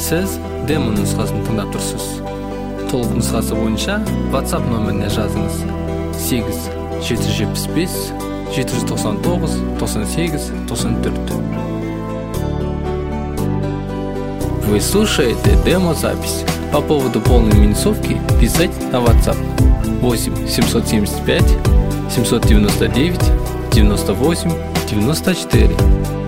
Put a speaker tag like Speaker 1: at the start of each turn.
Speaker 1: Сіз демо нұсқасын тыңдап тұрсыз. Толық нұсқасы бойынша WhatsApp нөміріне жазыңыз: 8-775-799-98-94. Вы слушаете демозапись. По поводу полной минусовки писать на WhatsApp 8-775-799-98-94.